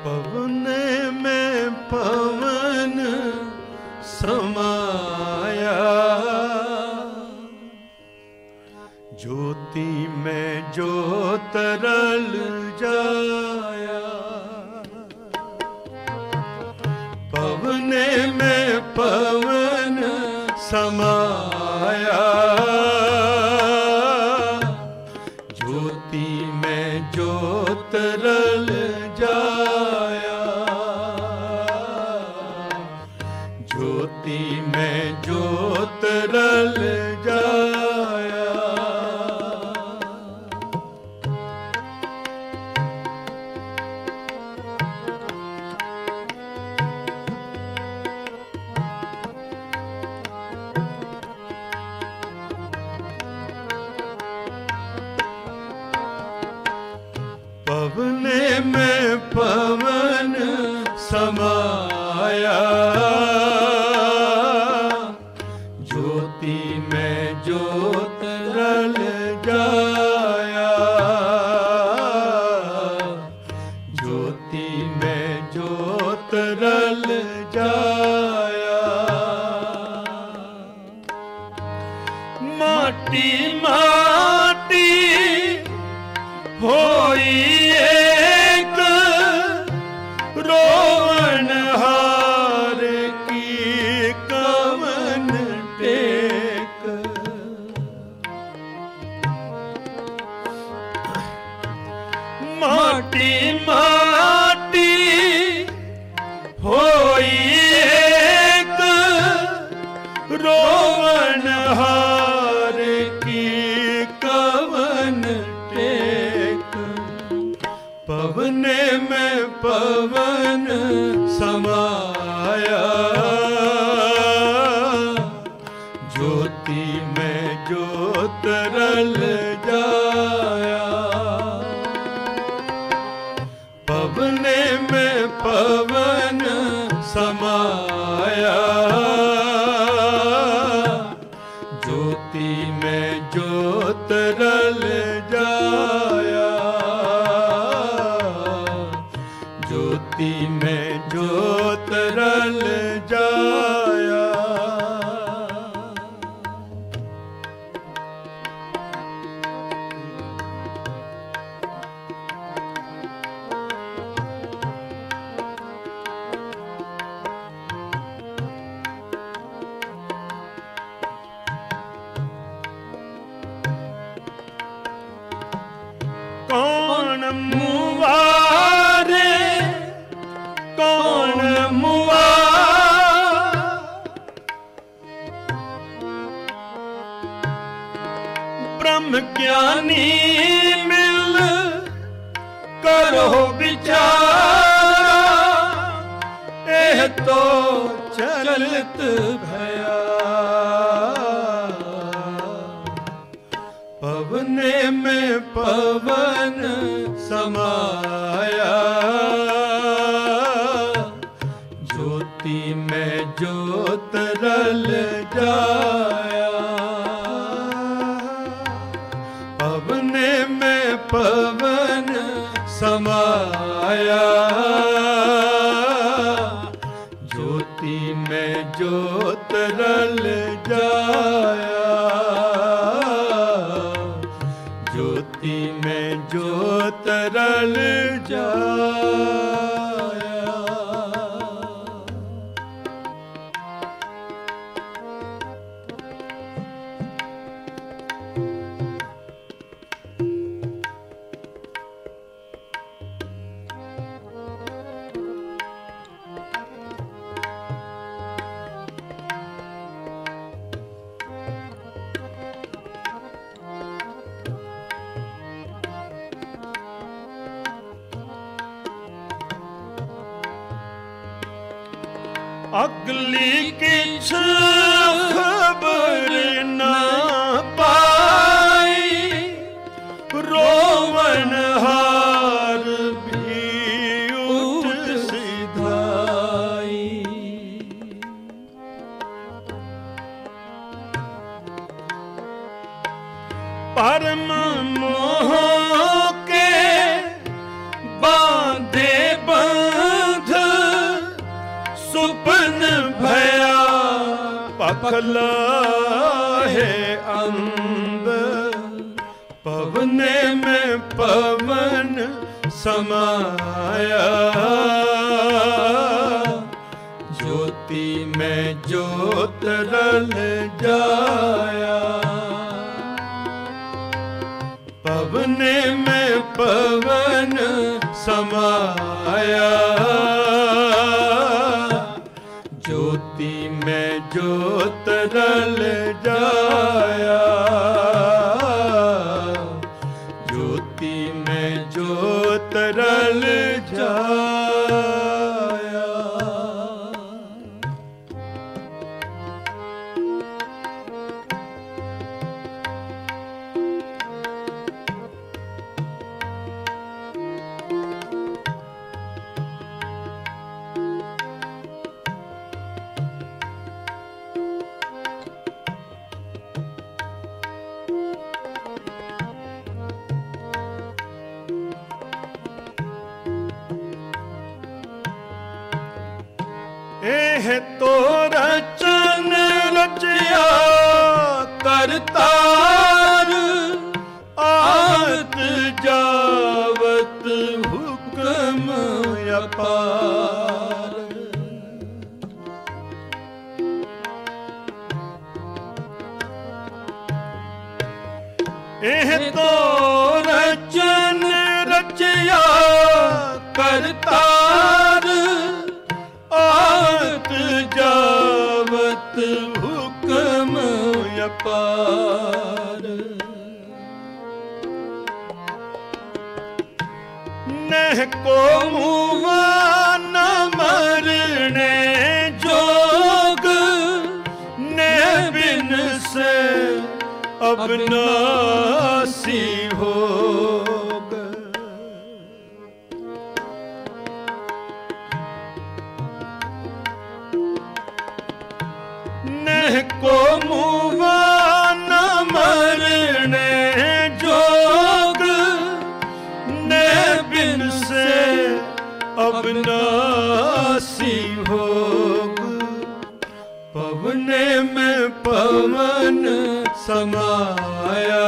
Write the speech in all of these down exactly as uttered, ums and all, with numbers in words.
पवन में पवन समाया, ज्योति में ज्योत रल जाया। पवन में पवन समाया, ज्योति में ज्योत रल जाया। ज्योति में ज्योत रल जाया। पवन में पवन समाया, ज्योति में ज्योत रल जाया। ज्योति में ज्योत रल जाया। माटी माटी होई एक, रोवन हार की कवन टेक। माटी माटी होई एक, रोवन हार की कवन टेक। पवन में पवन समाया, ज्योति में ज्योत रल जाया। पवन में पवन समाया, ज्योति में ज्योत रल जाया। ज्योति में ज्योत रल जाया। कौन मुवारे कौन मुआ, ब्रह्म ज्ञानी मिल करो विचार। एह तो चलत भया, पवन में पवन समाया, ज्योति में ज्योत रल जाया। पवन में पवन समाया, ज्योति में ज्योत रल जाया। ज्योति में ज्योत रल जाया। अगली किछ खबर न पाई, रोवन हार भी उठ सिधाई। परम मोह के बांधे बंधे, बखला है अंबर, पवने में पवन समाया, ज्योति में ज्योत रल जाया। पवने में पवन समाया, ज्योति में ज्योत रल जाया, ज्योति में ज्योत रल जाया। एह तो रचन रचया करतार, आत जावत हुक्म अपार। एह तो रचन रचया करतार, आत जावत हुक्म अपार। नह को मुआ न मरने जोग, ने बिन से अब नासी होग। नह को मुआ न मरने जोग, ने बिन से अब नासी होग। पवने में पवन समाया,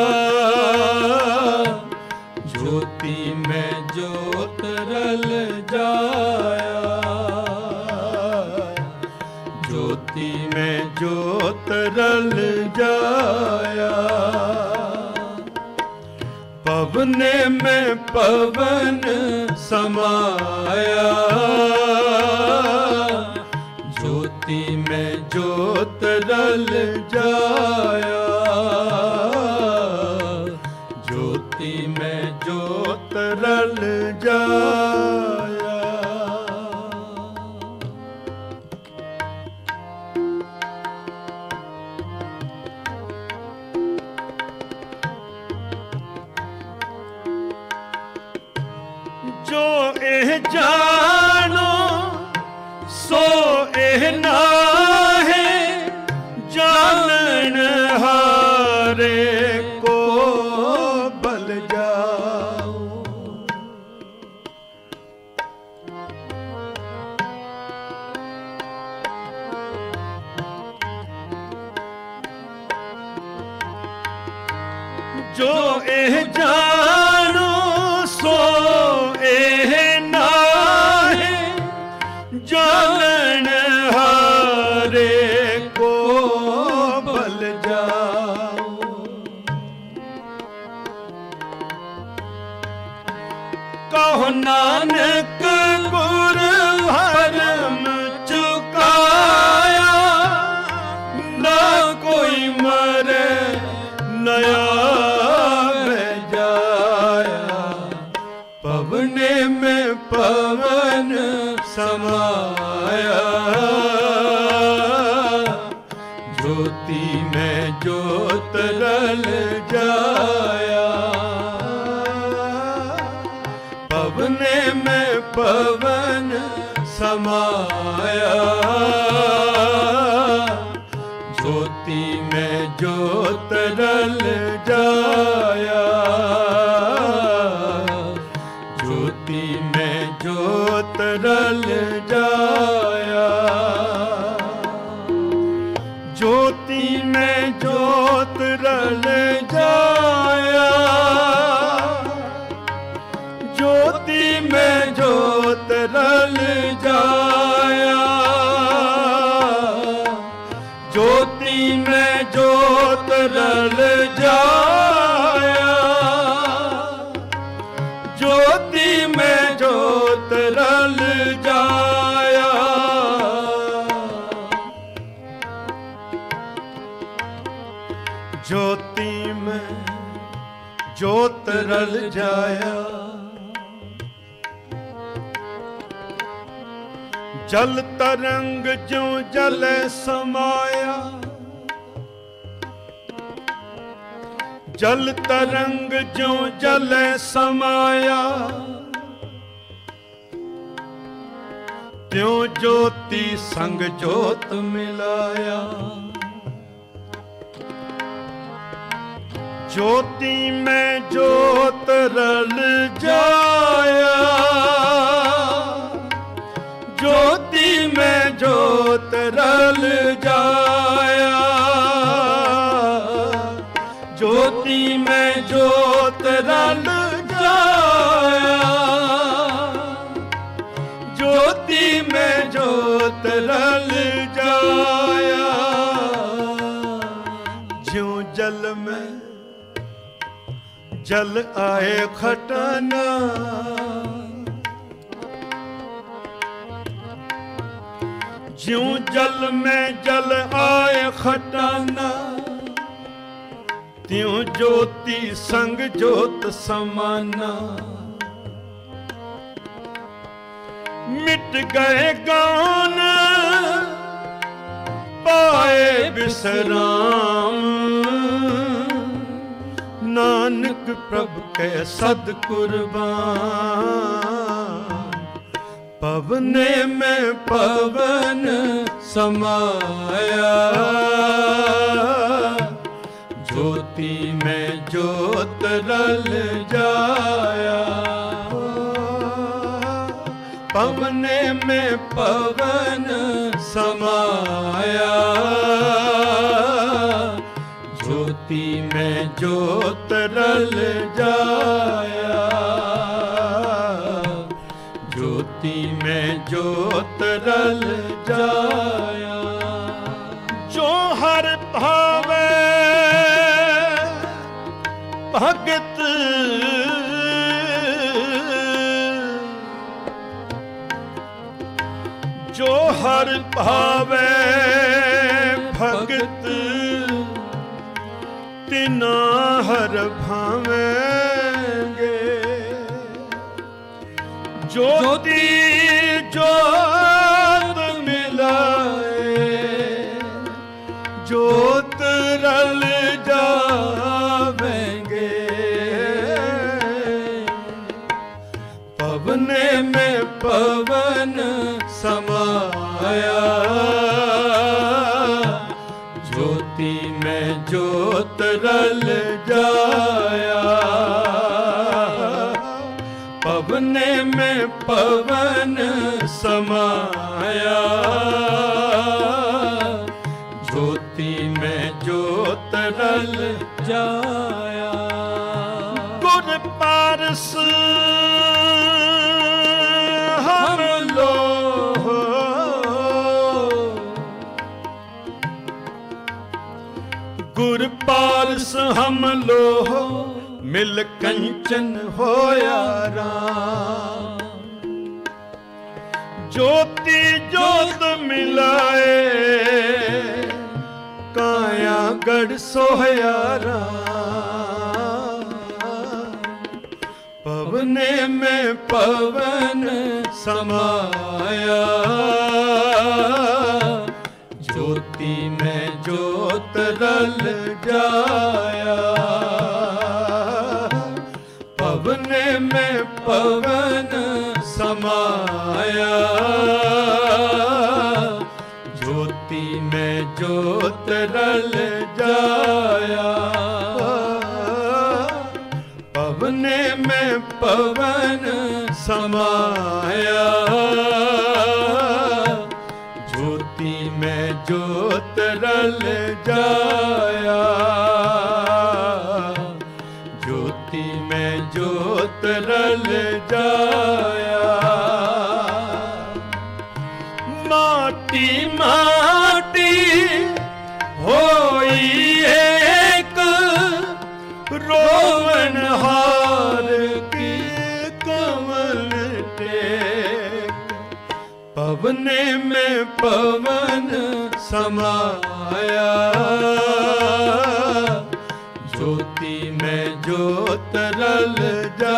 ज्योति में ज्योत रल जाया, ज्योति में ज्योत रल जाया। पवने में पवन समाया, ज्योति में ज्योत रल जाया, ज्योति में ज्योत रल जाया। जो एह जानो सो एह नाहे, जानन हारे को बल जाओ। जो एह जानो सो एह नाहे, जानन हारे को बल जाओ। कहो नानक गुर भरम चुकाया, ना कोई मरे नया जाया। पवने में पवन समाया, ज्योति में ज्योत रल जाया। पवने में पवन समाया, ज्योति में ज्योत रल जाया, ज्योति में ज्योत रल जाया। रल जाया। जल तरंग ज्यों जले समाया, जल तरंग ज्यों जले समाया, त्यों ज्योति संग ज्योत मिलाया। ज्योति में ज्योत रल जाया, ज्योति में ज्योत रल जाया, ज्योति में ज्योत रल जाया, ज्योति में ज्योत रल जाया। ज्यों जल में जल आए खटाना, ज्यों जल में जल आए खटाना, त्यों ज्योति संग ज्योत समाना। मिट गए गान पाए विश्राम, नानक प्रभु के सद कुर्बान। पवने में पवन समाया, ज्योति में ज्योत रल जाया। पवने में पवन समाया, ज्योति में ज्योत रल जाया। ज्योति में ज्योत रल जाया। जो हर भावे भगत, जो हर भावे भगत, तिना हर भावेंगे। ज्योति ज्योत मिलाए, ज्योत रल जावेंगे। पवने में पवन समाया, ज्योति में ज्योत रल जाया। पवने में पवन समाया, ज्योति में ज्योत रल जाया। गुर पारस हम लोग, गुर पारस हम लोग, मिल कंचन होया राम। ज्योति ज्योत मिलाए, काया गढ़ सोया राम। पवने में पवन समाया, ज्योति में ज्योत रल जाया। पवने में पवन समाया, ज्योति में ज्योत रल जाया। पवने में पवन समाया, ज्योति में ज्योत रल जाया। ज्योति में ज्योत रल जाया। माटी माटी होई एक, रोवन हार की कमल टेक। पवने में पवन समाया, ज्योति में जो तरल जा